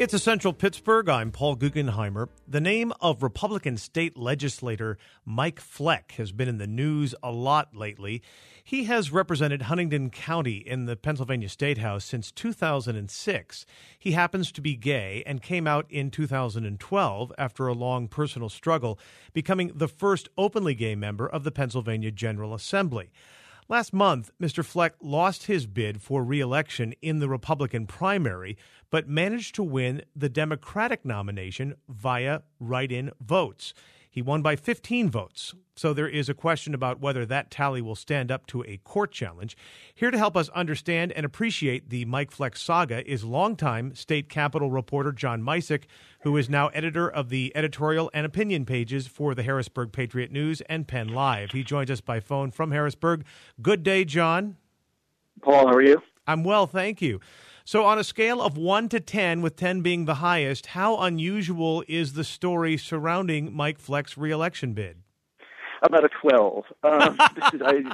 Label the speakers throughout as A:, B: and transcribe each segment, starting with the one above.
A: It's Essential Pittsburgh. I'm Paul Guggenheimer. The name of Republican state legislator Mike Fleck has been in the news a lot lately. He has represented Huntingdon County in the Pennsylvania State House since 2006. He happens to be gay and came out in 2012 after a long personal struggle, becoming the first openly gay member of the Pennsylvania General Assembly. Last month, Mr. Fleck lost his bid for re-election in the Republican primary, but managed to win the Democratic nomination via write-in votes. He won by 15 votes, so there is a question about whether that tally will stand up to a court challenge. Here to help us understand and appreciate the Mike Fleck saga is longtime state capitol reporter John Misick, who is now editor of the editorial and opinion pages for the Harrisburg Patriot News and Penn Live. He joins us by phone from Harrisburg. Good day, John.
B: Paul, how are you?
A: I'm well, thank you. So on a scale of 1 to 10, with 10 being the highest, how unusual is the story surrounding Mike Fleck's re-election bid?
B: About a 12. This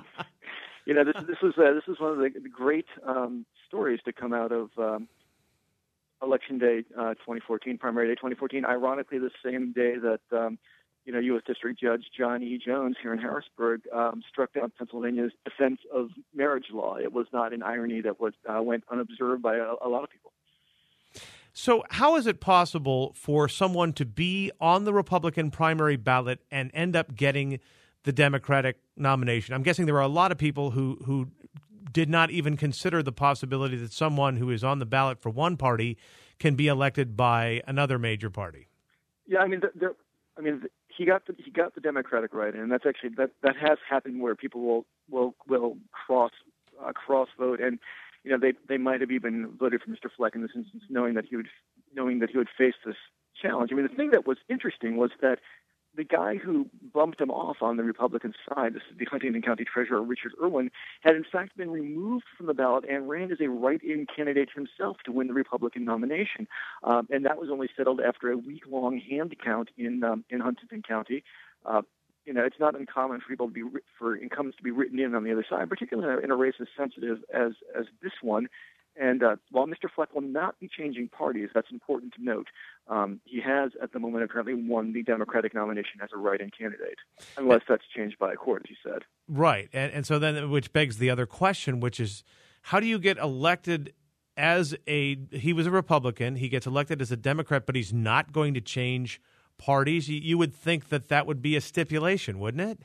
B: is one of the great stories to come out of Election Day 2014, Primary Day 2014. Ironically, the same day that U.S. District Judge John E. Jones here in Harrisburg struck down Pennsylvania's Defense of Marriage Law. It was not an irony that went unobserved by a lot of people.
A: So how is it possible for someone to be on the Republican primary ballot and end up getting the Democratic nomination? I'm guessing there are a lot of people who did not even consider the possibility that someone who is on the ballot for one party can be elected by another major party.
B: Yeah, he got the Democratic write-in, and that's actually that has happened where people will cross vote, and they might have even voted for Mr. Fleck in this instance, knowing that he would face this challenge. I mean, the thing that was interesting was that the guy who bumped him off on the Republican side, this is the Huntingdon County Treasurer Richard Irwin, had in fact been removed from the ballot and ran as a write-in candidate himself to win the Republican nomination, and that was only settled after a week-long hand count in Huntingdon County. It's not uncommon for incumbents to be written in on the other side, particularly in a race as sensitive as this one. And while Mr. Fleck will not be changing parties, that's important to note, he has at the moment apparently won the Democratic nomination as a write-in candidate, unless that's changed by a court, as you said.
A: Right. And so then, which begs the other question, which is, how do you get elected he was a Republican, he gets elected as a Democrat, but he's not going to change parties? You would think that would be a stipulation, wouldn't it?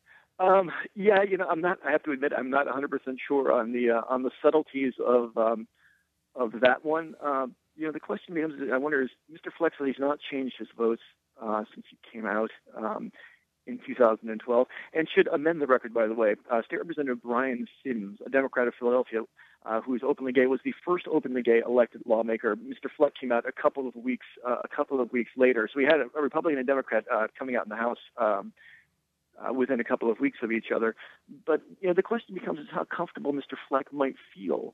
B: I have to admit, I'm not 100% sure on the subtleties of that one. The question becomes, I wonder, is Mr. Fleck said he's not changed his votes since he came out in 2012, and should amend the record, by the way. State Representative Brian Sims, a Democrat of Philadelphia, who is openly gay, was the first openly gay elected lawmaker. Mr. Fleck came out a couple of weeks later. So we had a Republican and Democrat coming out in the House within a couple of weeks of each other. But the question becomes is how comfortable Mr. Fleck might feel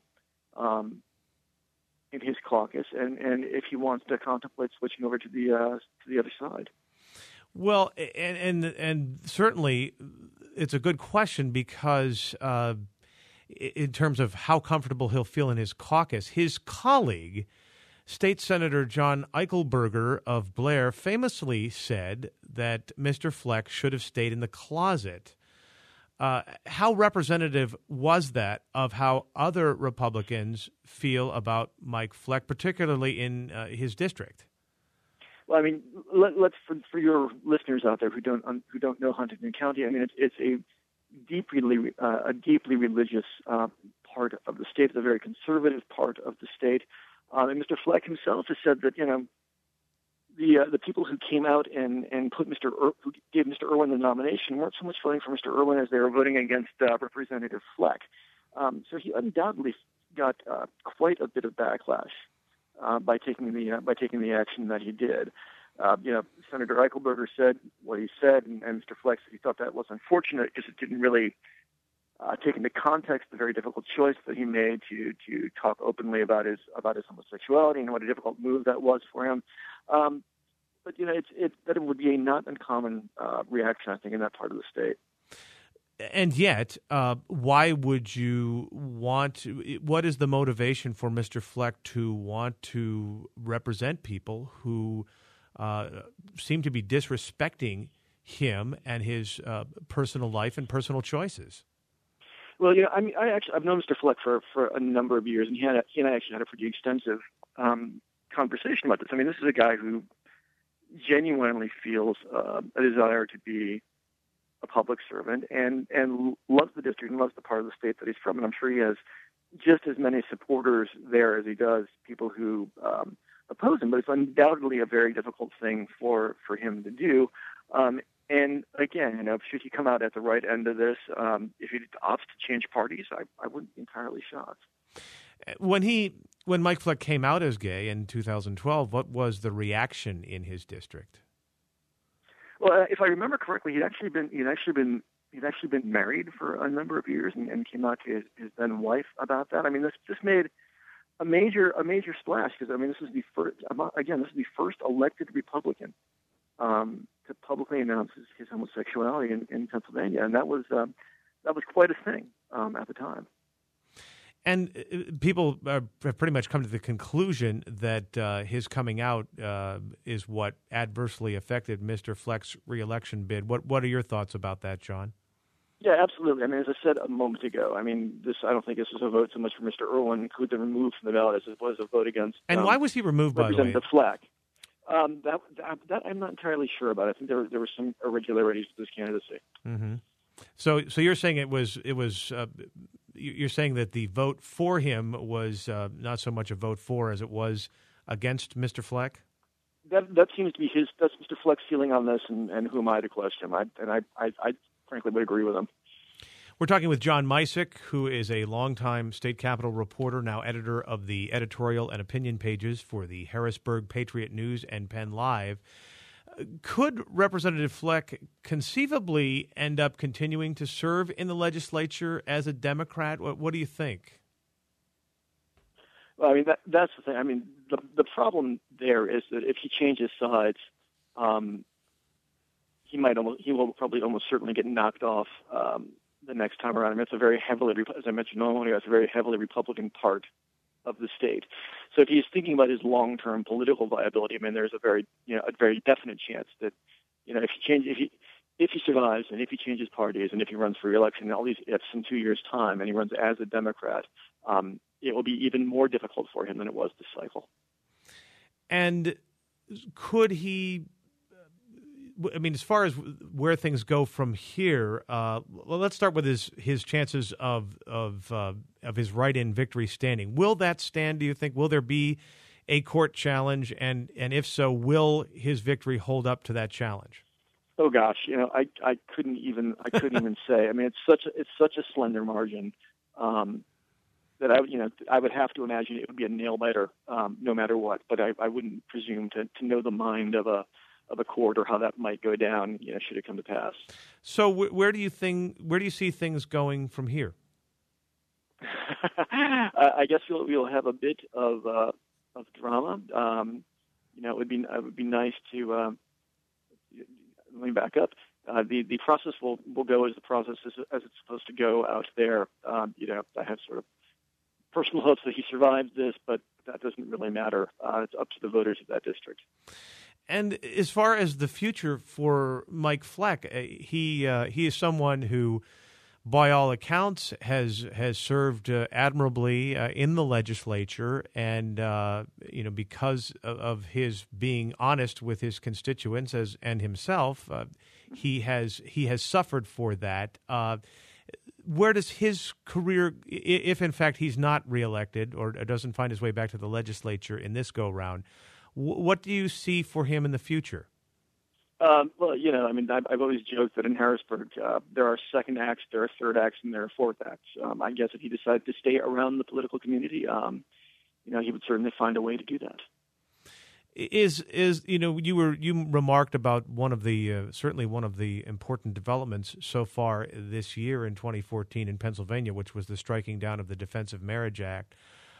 B: in his caucus, and if he wants to contemplate switching over to the other side.
A: Well, and certainly it's a good question because in terms of how comfortable he'll feel in his caucus, his colleague, State Senator John Eichelberger of Blair, famously said that Mr. Fleck should have stayed in the closet. How representative was that of how other Republicans feel about Mike Fleck, particularly in his district?
B: Well, I mean, let's for your listeners out there who don't know Huntingdon County. I mean, it's a deeply religious part of the state. It's a very conservative part of the state. And Mr. Fleck himself has said that the people who came out and who gave Mr. Irwin the nomination weren't so much voting for Mr. Irwin as they were voting against Representative Fleck. So he undoubtedly got quite a bit of backlash by taking the action that he did. Senator Eichelberger said what he said, and Mr. Fleck said he thought that was unfortunate because it didn't really take into context the very difficult choice that he made to talk openly about his homosexuality and what a difficult move that was for him. But that it would be a not uncommon reaction, I think, in that part of the state.
A: And yet, why would you want to? What is the motivation for Mr. Fleck to want to represent people who seem to be disrespecting him and his personal life and personal choices?
B: Well, I mean, I've known Mr. Fleck for a number of years, and he and I actually had a pretty extensive conversation about this. I mean, this is a guy who genuinely feels a desire to be a public servant and loves the district and loves the part of the state that he's from. And I'm sure he has just as many supporters there as he does people who oppose him. But it's undoubtedly a very difficult thing for him to do. And again, should he come out at the right end of this, if he opts to change parties, I wouldn't be entirely shocked.
A: When Mike Fleck came out as gay in 2012, what was the reaction in his district?
B: Well, if I remember correctly, he'd actually been married for a number of years and came out to his then wife about that. I mean, this made a major splash because I mean, this is the first elected Republican to publicly announce his homosexuality in Pennsylvania, and that was quite a thing at the time.
A: And people have pretty much come to the conclusion that his coming out is what adversely affected Mr. Fleck's reelection bid. What are your thoughts about that, John?
B: Yeah, absolutely. I mean, as I said a moment ago, I don't think this was a vote so much for Mr. Irwin, who'd been removed from the ballot, as it was a vote against.
A: And why was he removed, by the way?
B: Representative Fleck. That I'm not entirely sure about. I think there were some irregularities with his candidacy.
A: Mm-hmm. So you're saying it was you're saying that the vote for him was not so much a vote for as it was against Mr. Fleck?
B: That seems to be that's Mr. Fleck's feeling on this, and who am I to question him? I frankly would agree with him.
A: We're talking with John Misick, who is a longtime state capitol reporter, now editor of the editorial and opinion pages for the Harrisburg Patriot News and Penn Live. Could Representative Fleck conceivably end up continuing to serve in the legislature as a Democrat? What do you think?
B: Well, I mean, that's the thing. I mean, the problem there is that if he changes sides, he will probably almost certainly get knocked off the next time around. I mean, it's a very heavily, as I mentioned earlier, it's a very heavily Republican part of the state. So if he's thinking about his long-term political viability, I mean, there's a very definite chance that, if he survives and if he changes parties and if he runs for re-election, all these ifs in 2 years' time, and he runs as a Democrat, it will be even more difficult for him than it was this cycle.
A: And could he? I mean, as far as where things go from here, well, let's start with his chances of his write-in victory standing. Will that stand, do you think? Will there be a court challenge? And if so, will his victory hold up to that challenge?
B: Oh gosh, I couldn't even say. I mean, it's such a slender margin that I would have to imagine it would be a nail biter no matter what. But I wouldn't presume to know the mind of a court or how that might go down, should it come to pass. So
A: where do you see things going from here?
B: I guess we'll have a bit of drama. It would be nice to let me back up. The process will go as the process as it's supposed to go out there. I have sort of personal hopes that he survives this, but that doesn't really matter. It's up to the voters of that district.
A: And as far as the future for Mike Fleck, he is someone who, by all accounts, has served admirably in the legislature, and because of his being honest with his constituents and himself, he has suffered for that. Where does his career, if in fact he's not reelected or doesn't find his way back to the legislature in this go round, what do you see for him in the future?
B: Well, I've always joked that in Harrisburg there are second acts, there are third acts, and there are fourth acts. I guess if he decided to stay around the political community, he would certainly find a way to do that.
A: You remarked about certainly one of the important developments so far this year in 2014 in Pennsylvania, which was the striking down of the Defense of Marriage Act.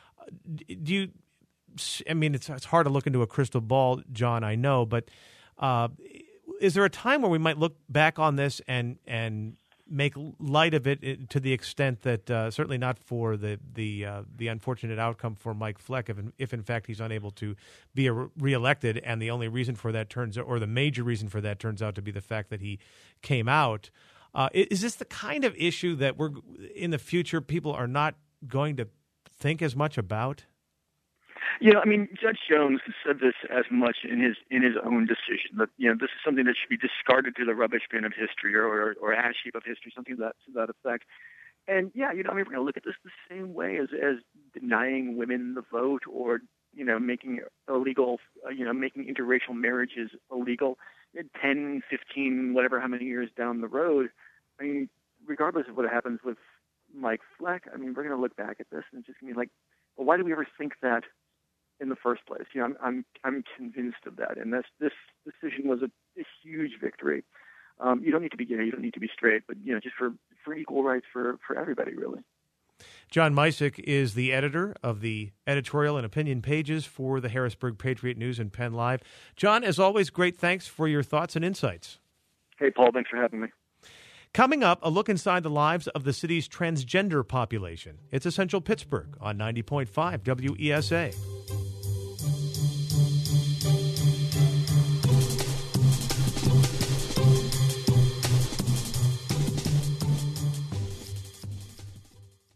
A: It's hard to look into a crystal ball, John, I know, but is there a time where we might look back on this and make light of it to the extent that certainly not for the unfortunate outcome for Mike Fleck if in fact he's unable to be reelected, and the only reason for that the major reason for that turns out to be the fact that he came out. Is this the kind of issue that we're in the future people are not going to think as much about?
B: I mean, Judge Jones said this as much in his own decision that this is something that should be discarded to the rubbish bin of history or ash heap of history, something to that effect. And I mean, we're going to look at this the same way as denying women the vote or making illegal, making interracial marriages illegal 10, 15, whatever, how many years down the road. I mean, regardless of what happens with Mike Fleck, I mean, we're going to look back at this and it's just going to be like, well, why did we ever think that in the first place? I'm convinced of that, and this decision was a huge victory. You don't need to be gay, you don't need to be straight, but just for equal rights for everybody, really.
A: John Misick is the editor of the editorial and opinion pages for the Harrisburg Patriot News and Penn Live. John, as always, great thanks for your thoughts and insights.
B: Hey, Paul, thanks for having me.
A: Coming up, a look inside the lives of the city's transgender population. It's Essential Pittsburgh on 90.5 WESA.